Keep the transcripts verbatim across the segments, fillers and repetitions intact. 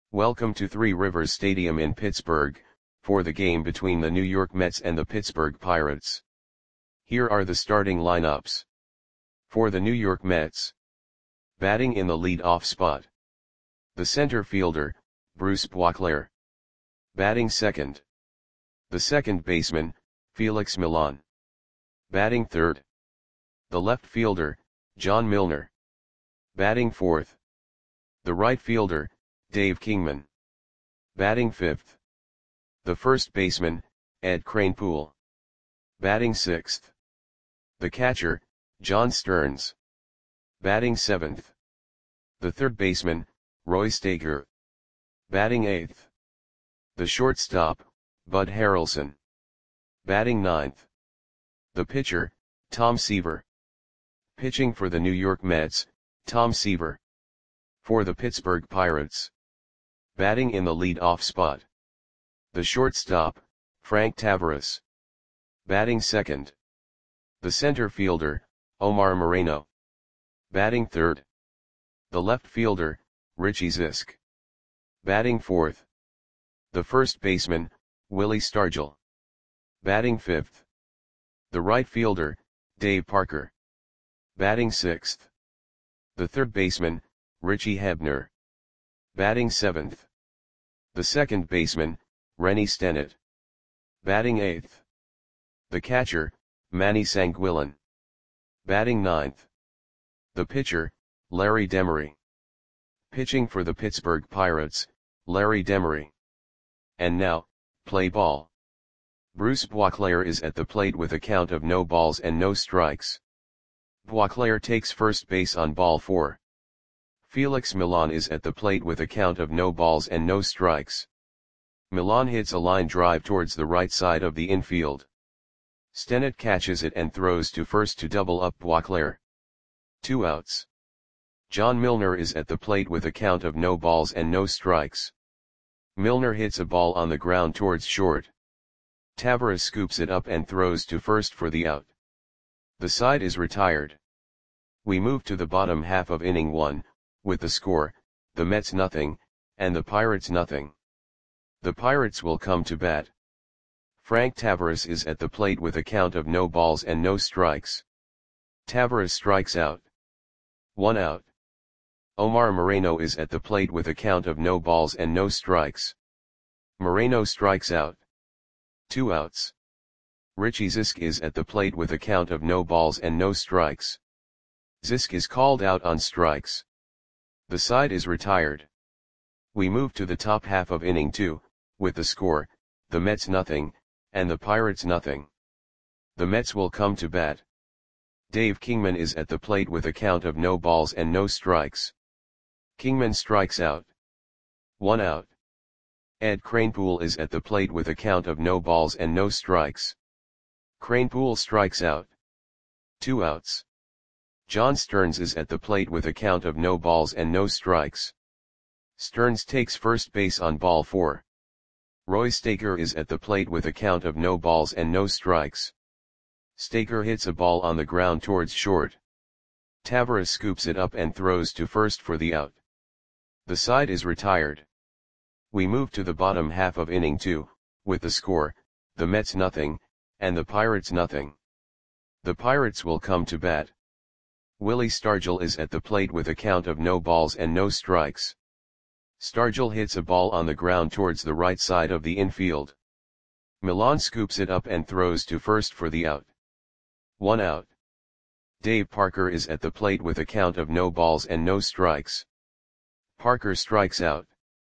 Welcome to Three Rivers Stadium in Pittsburgh, for the game between the New York Mets and the Pittsburgh Pirates. Here are the starting lineups. For the New York Mets. Batting in the lead-off spot. The center fielder, Bruce Boisclair. Batting second. The second baseman, Felix Millan. Batting third. The left fielder, John Milner. Batting fourth. The right fielder, Dave Kingman. Batting fifth. The first baseman, Ed Kranepool. Batting sixth. The catcher, John Stearns. Batting seventh. The third baseman, Roy Staker. Batting eighth. The shortstop, Bud Harrelson. Batting ninth. The pitcher, Tom Seaver. Pitching for the New York Mets, Tom Seaver. For the Pittsburgh Pirates. Batting in the lead-off spot. The shortstop, Frank Taveras. Batting second. The center fielder, Omar Moreno. Batting third. The left fielder, Richie Zisk. Batting fourth. The first baseman, Willie Stargell. Batting fifth. The right fielder, Dave Parker. Batting sixth. The third baseman, Richie Hebner. Batting seventh. The second baseman, Rennie Stennett. Batting eighth. The catcher, Manny Sanguillen. Batting ninth. The pitcher, Larry Demery. Pitching for the Pittsburgh Pirates, Larry Demery. And now, play ball. Bruce Boisclair is at the plate with a count of no balls and no strikes. Boisclair takes first base on ball four. Felix Millan is at the plate with a count of no balls and no strikes. Millan hits a line drive towards the right side of the infield. Stennett catches it and throws to first to double up Boisclair. Two outs. John Milner is at the plate with a count of no balls and no strikes. Milner hits a ball on the ground towards short. Taveras scoops it up and throws to first for the out. The side is retired. We move to the bottom half of inning one, with the score, the Mets nothing, and the Pirates nothing. The Pirates will come to bat. Frank Taveras is at the plate with a count of no balls and no strikes. Taveras strikes out. One out. Omar Moreno is at the plate with a count of no balls and no strikes. Moreno strikes out. Two outs. Richie Zisk is at the plate with a count of no balls and no strikes. Zisk is called out on strikes. The side is retired. We move to the top half of inning two, with the score, the Mets nothing, and the Pirates nothing. The Mets will come to bat. Dave Kingman is at the plate with a count of no balls and no strikes. Kingman strikes out. One out. Ed Kranepool is at the plate with a count of no balls and no strikes. Kranepool strikes out. Two outs. John Stearns is at the plate with a count of no balls and no strikes. Stearns takes first base on ball four. Roy Staker is at the plate with a count of no balls and no strikes. Staker hits a ball on the ground towards short. Taveras scoops it up and throws to first for the out. The side is retired. We move to the bottom half of inning two, with the score, the Mets nothing, and the Pirates nothing. The Pirates will come to bat. Willie Stargell is at the plate with a count of no balls and no strikes. Stargell hits a ball on the ground towards the right side of the infield. Millan scoops it up and throws to first for the out. One out. Dave Parker is at the plate with a count of no balls and no strikes. Parker strikes out.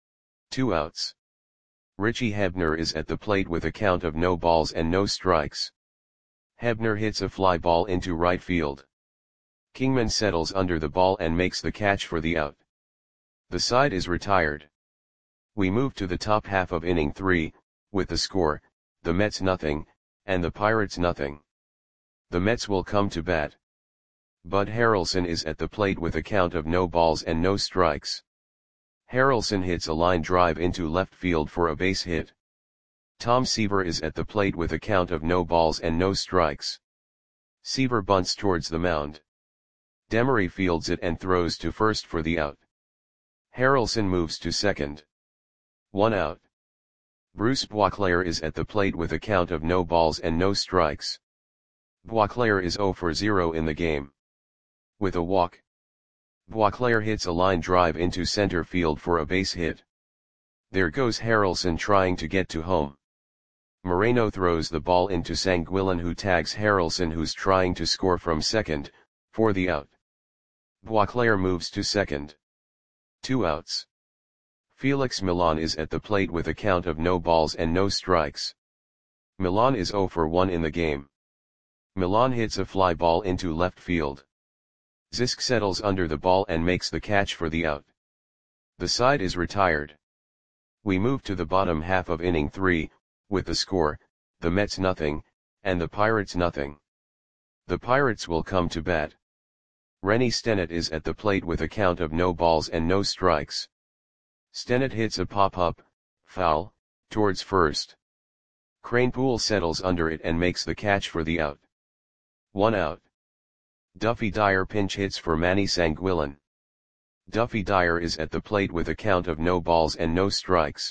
Two outs. Richie Hebner is at the plate with a count of no balls and no strikes. Hebner hits a fly ball into right field. Kingman settles under the ball and makes the catch for the out. The side is retired. We move to the top half of inning three, with the score, the Mets nothing, and the Pirates nothing. The Mets will come to bat. Bud Harrelson is at the plate with a count of no balls and no strikes. Harrelson hits a line drive into left field for a base hit. Tom Seaver is at the plate with a count of no balls and no strikes. Seaver bunts towards the mound. Demery fields it and throws to first for the out. Harrelson moves to second. One out. Bruce Boisclair is at the plate with a count of no balls and no strikes. Boisclair is zero for zero in the game. With a walk, Boisclair hits a line drive into center field for a base hit. There goes Harrelson trying to get to home. Moreno throws the ball into Sanguillen, who tags Harrelson, who's trying to score from second, for the out. Boisclair moves to second. Two outs. Felix Millan is at the plate with a count of no balls and no strikes. Millan is zero for one in the game. Millan hits a fly ball into left field. Zisk settles under the ball and makes the catch for the out. The side is retired. We move to the bottom half of inning three, with the score, the Mets nothing, and the Pirates nothing. The Pirates will come to bat. Rennie Stennett is at the plate with a count of no balls and no strikes. Stennett hits a pop-up, foul, towards first. Kranepool settles under it and makes the catch for the out. One out. Duffy Dyer pinch hits for Manny Sanguillen. Duffy Dyer is at the plate with a count of no balls and no strikes.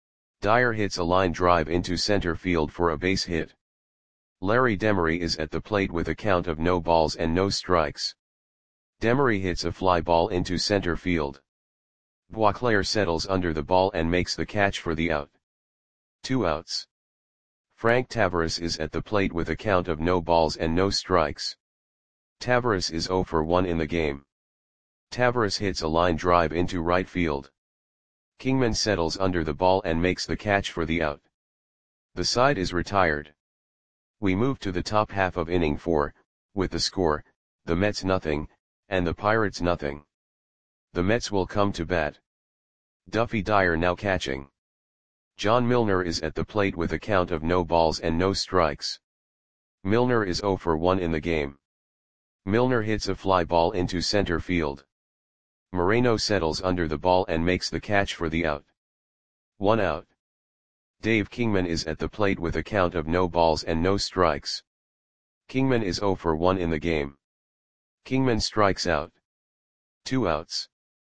Dyer hits a line drive into center field for a base hit. Larry Demery is at the plate with a count of no balls and no strikes. Demery hits a fly ball into center field. Boisclair settles under the ball and makes the catch for the out. Two outs. Frank Tavares is at the plate with a count of no balls and no strikes. Tavares is zero for one in the game. Tavares hits a line drive into right field. Kingman settles under the ball and makes the catch for the out. The side is retired. We move to the top half of inning four, with the score, the Mets nothing, and the Pirates nothing. The Mets will come to bat. Duffy Dyer now catching. John Milner is at the plate with a count of no balls and no strikes. Milner is zero for one in the game. Milner hits a fly ball into center field. Moreno settles under the ball and makes the catch for the out. One out. Dave Kingman is at the plate with a count of no balls and no strikes. Kingman is zero for one in the game. Kingman strikes out. Two outs.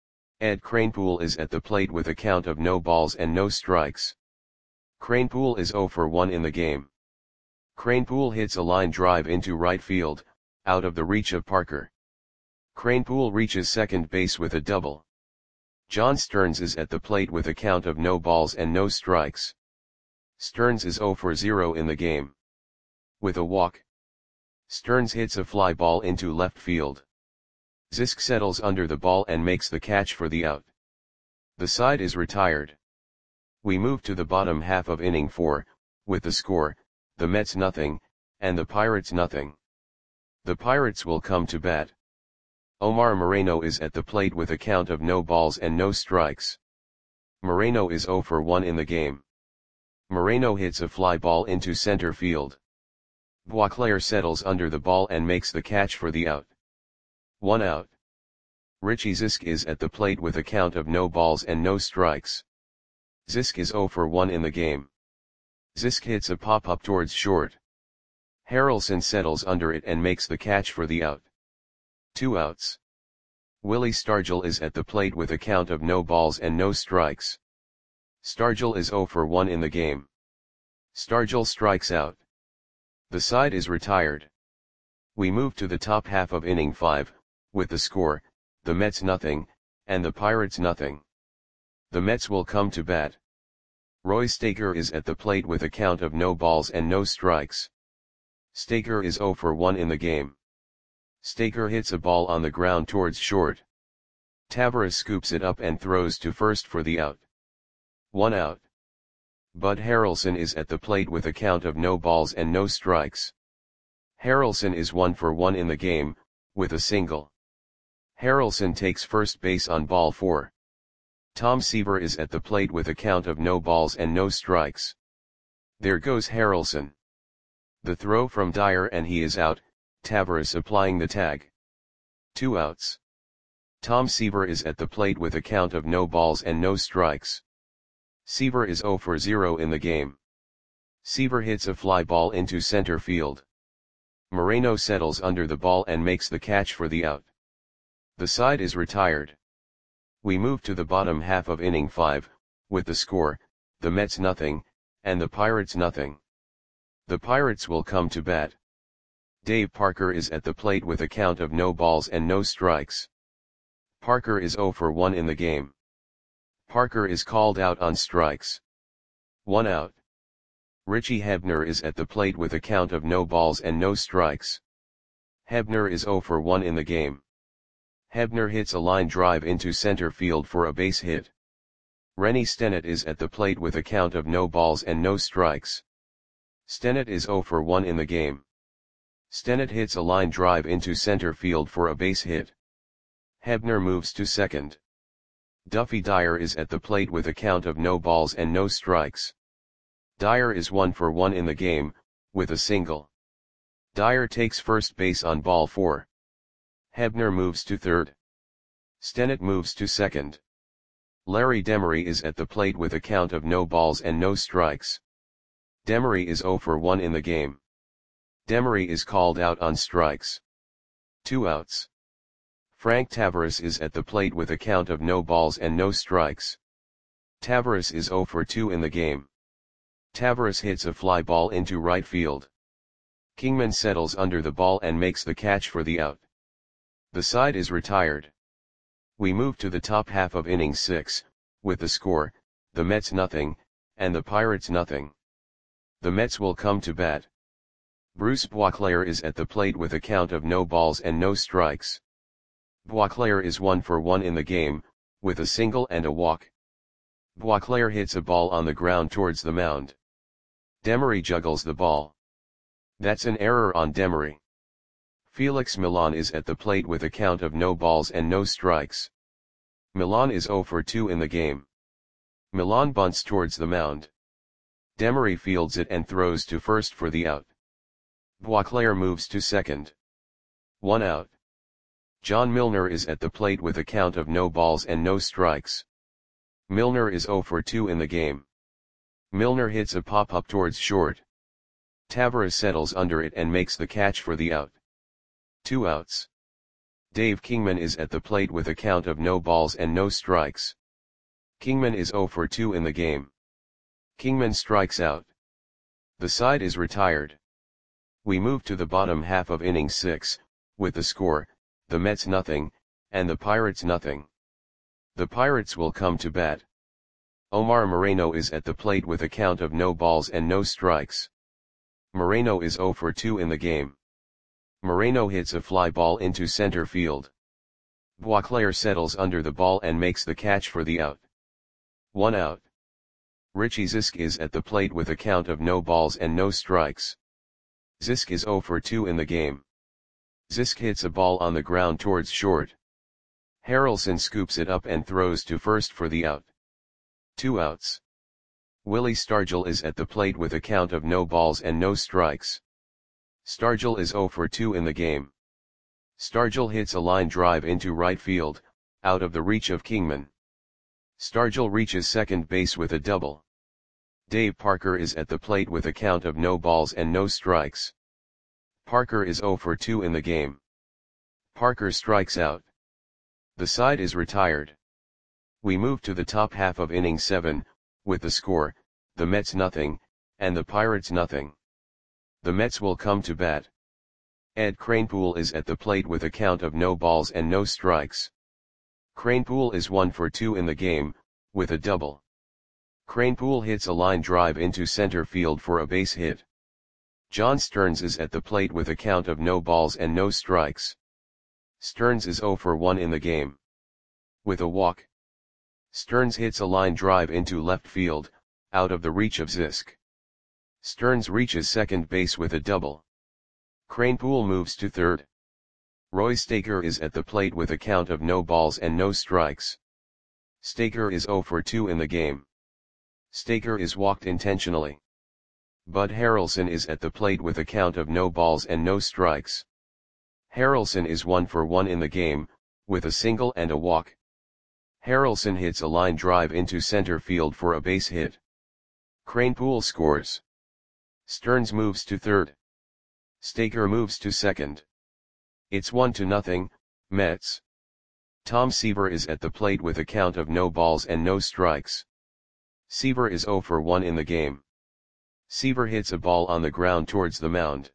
Ed Kranepool is at the plate with a count of no balls and no strikes. Kranepool is zero for one in the game. Kranepool hits a line drive into right field, out of the reach of Parker. Kranepool reaches second base with a double. John Stearns is at the plate with a count of no balls and no strikes. Stearns is zero for zero in the game. With a walk, Stearns hits a fly ball into left field. Zisk settles under the ball and makes the catch for the out. The side is retired. We move to the bottom half of inning four, with the score, the Mets nothing, and the Pirates nothing. The Pirates will come to bat. Omar Moreno is at the plate with a count of no balls and no strikes. Moreno is zero for one in the game. Moreno hits a fly ball into center field. Boisclair settles under the ball and makes the catch for the out. One out. Richie Zisk is at the plate with a count of no balls and no strikes. Zisk is zero for one in the game. Zisk hits a pop-up towards short. Harrelson settles under it and makes the catch for the out. Two outs. Willie Stargell is at the plate with a count of no balls and no strikes. Stargell is zero for one in the game. Stargell strikes out. The side is retired. We move to the top half of inning five, with the score, the Mets nothing, and the Pirates nothing. The Mets will come to bat. Roy Staker is at the plate with a count of no balls and no strikes. Staker is zero for one in the game. Staker hits a ball on the ground towards short. Tavares scoops it up and throws to first for the out. One out. Bud Harrelson is at the plate with a count of no balls and no strikes. Harrelson is one for one in the game, with a single. Harrelson takes first base on ball four. Tom Seaver is at the plate with a count of no balls and no strikes. There goes Harrelson. The throw from Dyer and he is out, Tavares applying the tag. Two outs. Tom Seaver is at the plate with a count of no balls and no strikes. Seaver is zero for zero in the game. Seaver hits a fly ball into center field. Moreno settles under the ball and makes the catch for the out. The side is retired. We move to the bottom half of inning five, with the score, the Mets nothing, and the Pirates nothing. The Pirates will come to bat. Dave Parker is at the plate with a count of no balls and no strikes. Parker is zero for one in the game. Parker is called out on strikes. One out. Richie Hebner is at the plate with a count of no balls and no strikes. Hebner is zero for one in the game. Hebner hits a line drive into center field for a base hit. Rennie Stennett is at the plate with a count of no balls and no strikes. Stennett is zero for one in the game. Stennett hits a line drive into center field for a base hit. Hebner moves to second. Duffy Dyer is at the plate with a count of no balls and no strikes. Dyer is one for one in the game, with a single. Dyer takes first base on ball four. Hebner moves to third. Stennett moves to second. Larry Demery is at the plate with a count of no balls and no strikes. Demery is zero for one in the game. Demery is called out on strikes. Two outs. Frank Tavares is at the plate with a count of no balls and no strikes. Tavares is zero for two in the game. Tavares hits a fly ball into right field. Kingman settles under the ball and makes the catch for the out. The side is retired. We move to the top half of inning six, with the score, the Mets nothing, and the Pirates nothing. The Mets will come to bat. Bruce Boisclair is at the plate with a count of no balls and no strikes. Boisclair is one for one in the game, with a single and a walk. Boisclair hits a ball on the ground towards the mound. Demery juggles the ball. That's an error on Demery. Felix Millan is at the plate with a count of no balls and no strikes. Millan is zero for two in the game. Millan bunts towards the mound. Demery fields it and throws to first for the out. Boisclair moves to second. One out. John Milner is at the plate with a count of no balls and no strikes. Milner is zero for two in the game. Milner hits a pop-up towards short. Tavares settles under it and makes the catch for the out. Two outs. Dave Kingman is at the plate with a count of no balls and no strikes. Kingman is zero for two in the game. Kingman strikes out. The side is retired. We move to the bottom half of inning six, with the score, the Mets nothing, and the Pirates nothing. The Pirates will come to bat. Omar Moreno is at the plate with a count of no balls and no strikes. Moreno is zero for two in the game. Moreno hits a fly ball into center field. Boisclair settles under the ball and makes the catch for the out. One out. Richie Zisk is at the plate with a count of no balls and no strikes. Zisk is zero for two in the game. Zisk hits a ball on the ground towards short. Harrelson scoops it up and throws to first for the out. Two outs. Willie Stargell is at the plate with a count of no balls and no strikes. Stargell is zero for two in the game. Stargell hits a line drive into right field, out of the reach of Kingman. Stargell reaches second base with a double. Dave Parker is at the plate with a count of no balls and no strikes. Parker is zero for two in the game. Parker strikes out. The side is retired. We move to the top half of inning seven, with the score, the Mets nothing, and the Pirates nothing. The Mets will come to bat. Ed Kranepool is at the plate with a count of no balls and no strikes. Kranepool is one for two in the game, with a double. Kranepool hits a line drive into center field for a base hit. John Stearns is at the plate with a count of no balls and no strikes. Stearns is zero for one in the game. With a walk. Stearns hits a line drive into left field, out of the reach of Zisk. Stearns reaches second base with a double. Kranepool moves to third. Roy Staker is at the plate with a count of no balls and no strikes. Staker is zero for two in the game. Staker is walked intentionally. Bud Harrelson is at the plate with a count of no balls and no strikes. Harrelson is one for one in the game, with a single and a walk. Harrelson hits a line drive into center field for a base hit. Kranepool scores. Stearns moves to third. Staker moves to second. It's one to nothing, Mets. Tom Seaver is at the plate with a count of no balls and no strikes. Seaver is zero for one in the game. Seaver hits a ball on the ground towards the mound.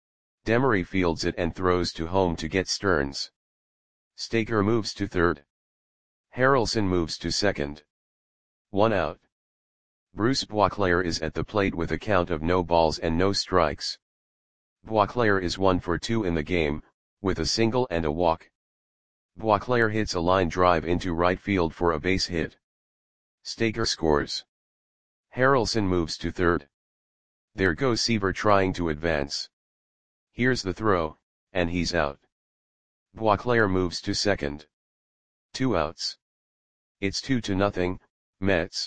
Demery fields it and throws to home to get Stearns. Staker moves to third. Harrelson moves to second. One out. Bruce Boisclair is at the plate with a count of no balls and no strikes. Boisclair is one for two in the game, with a single and a walk. Boisclair hits a line drive into right field for a base hit. Staker scores. Harrelson moves to third. There goes Seaver trying to advance. Here's the throw, and he's out. Boisclair moves to second. Two outs. It's two to nothing, Mets.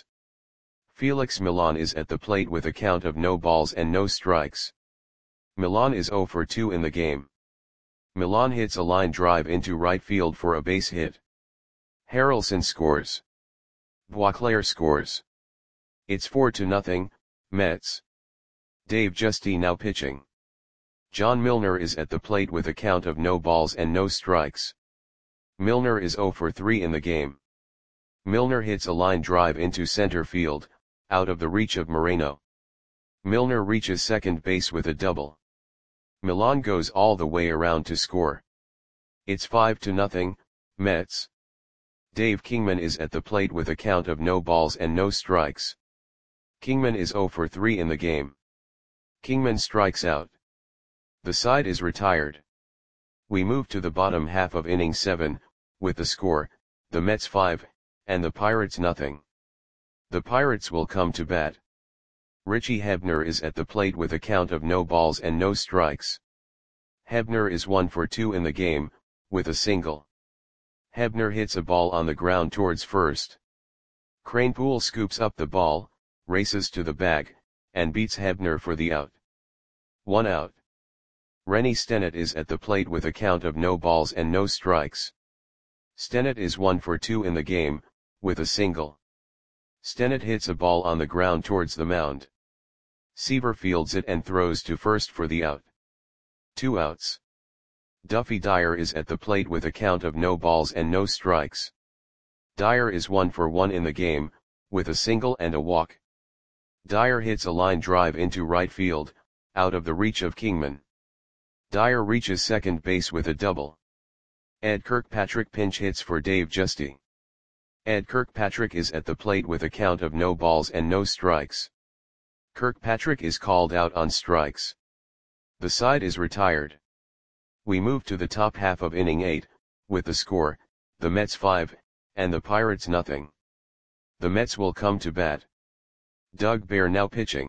Felix Millan is at the plate with a count of no balls and no strikes. Millan is zero for two in the game. Millan hits a line drive into right field for a base hit. Harrelson scores. Boisclair scores. It's four to nothing, Mets. Dave Giusti now pitching. John Milner is at the plate with a count of no balls and no strikes. Milner is zero for three in the game. Milner hits a line drive into center field, out of the reach of Moreno. Milner reaches second base with a double. Millan goes all the way around to score. It's five to nothing, Mets. Dave Kingman is at the plate with a count of no balls and no strikes. Kingman is zero for three in the game. Kingman strikes out. The side is retired. We move to the bottom half of inning seven, with the score, the Mets five, and the Pirates nothing. The Pirates will come to bat. Richie Hebner is at the plate with a count of no balls and no strikes. Hebner is one for two in the game, with a single. Hebner hits a ball on the ground towards first. Kranepool scoops up the ball, races to the bag, and beats Hebner for the out. One out. Rennie Stennett is at the plate with a count of no balls and no strikes. Stennett is one for two in the game, with a single. Stennett hits a ball on the ground towards the mound. Seaver fields it and throws to first for the out. Two outs. Duffy Dyer is at the plate with a count of no balls and no strikes. Dyer is one for one in the game, with a single and a walk. Dyer hits a line drive into right field, out of the reach of Kingman. Dyer reaches second base with a double. Ed Kirkpatrick pinch hits for Dave Giusti. Ed Kirkpatrick is at the plate with a count of no balls and no strikes. Kirkpatrick is called out on strikes. The side is retired. We move to the top half of inning eight, with the score, the Mets five, and the Pirates nothing. The Mets will come to bat. Doug Bear now pitching.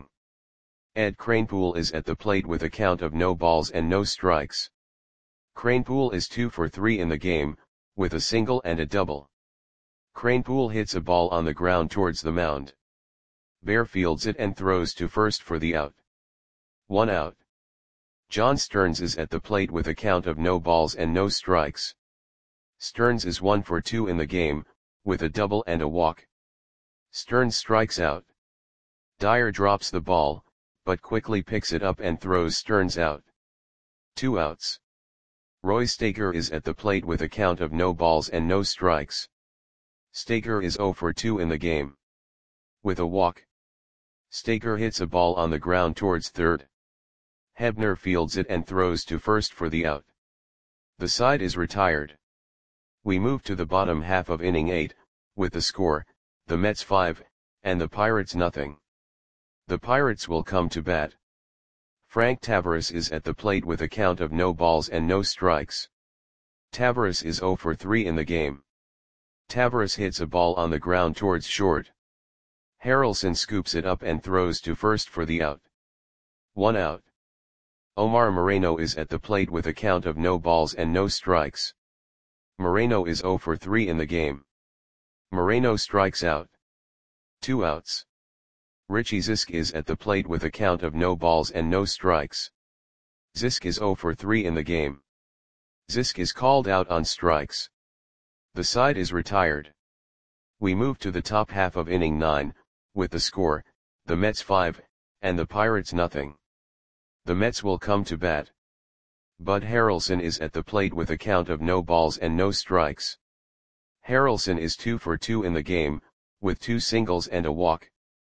Ed Kranepool is at the plate with a count of no balls and no strikes. Kranepool is two for three in the game, with a single and a double. Kranepool hits a ball on the ground towards the mound. Bear fields it and throws to first for the out. One out. John Stearns is at the plate with a count of no balls and no strikes. Stearns is one for two in the game, with a double and a walk. Stearns strikes out. Dyer drops the ball, but quickly picks it up and throws Stearns out. Two outs. Roy Staker is at the plate with a count of no balls and no strikes. Staker is zero for two in the game. With a walk. Staker hits a ball on the ground towards third. Hebner fields it and throws to first for the out. The side is retired. We move to the bottom half of inning eight, with the score, the Mets five, and the Pirates nothing. The Pirates will come to bat. Frank Taveras is at the plate with a count of no balls and no strikes. Taveras is zero for three in the game. Taveras hits a ball on the ground towards short. Harrelson scoops it up and throws to first for the out. One out. Omar Moreno is at the plate with a count of no balls and no strikes. Moreno is zero for three in the game. Moreno strikes out. Two outs. Richie Zisk is at the plate with a count of no balls and no strikes. Zisk is zero for three in the game. Zisk is called out on strikes. The side is retired. We move to the top half of inning nine, with the score, the Mets five, and the Pirates nothing. The Mets will come to bat. Bud Harrelson is at the plate with a count of no balls and no strikes. Harrelson is two for two in the game, with two singles and a walk.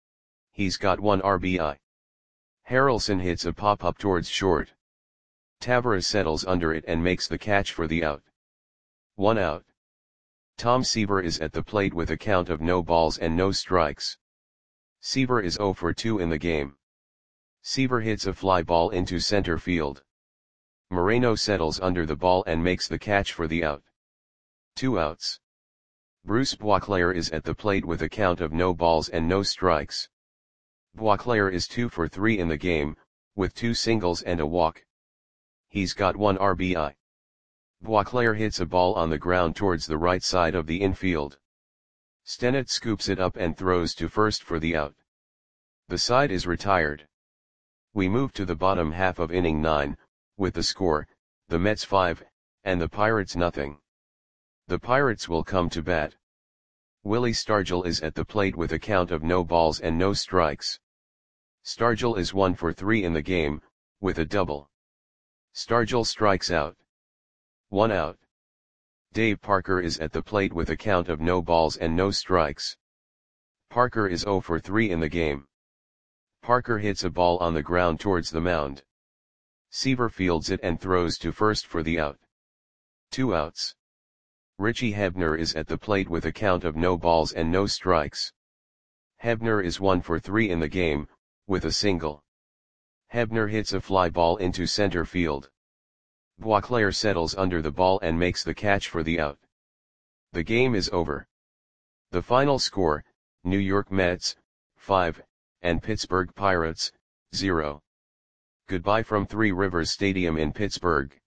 He's got one R B I. Harrelson hits a pop-up towards short. Tavares settles under it and makes the catch for the out. One out. Tom Seaver is at the plate with a count of no balls and no strikes. Seaver is zero for two in the game. Seaver hits a fly ball into center field. Moreno settles under the ball and makes the catch for the out. Two outs. Bruce Boisclair is at the plate with a count of no balls and no strikes. Boisclair is two for three in the game, with two singles and a walk. He's got one R B I. Boisclair hits a ball on the ground towards the right side of the infield. Stennett scoops it up and throws to first for the out. The side is retired. We move to the bottom half of inning nine, with the score, the Mets five, and the Pirates nothing. The Pirates will come to bat. Willie Stargell is at the plate with a count of no balls and no strikes. Stargell is one for three in the game, with a double. Stargell strikes out. One out. Dave Parker is at the plate with a count of no balls and no strikes. Parker is zero for three in the game. Parker hits a ball on the ground towards the mound. Seaver fields it and throws to first for the out. Two outs. Richie Hebner is at the plate with a count of no balls and no strikes. Hebner is one for three in the game, with a single. Hebner hits a fly ball into center field. Boisclair settles under the ball and makes the catch for the out. The game is over. The final score, New York Mets, five, and Pittsburgh Pirates, zero. Goodbye from Three Rivers Stadium in Pittsburgh.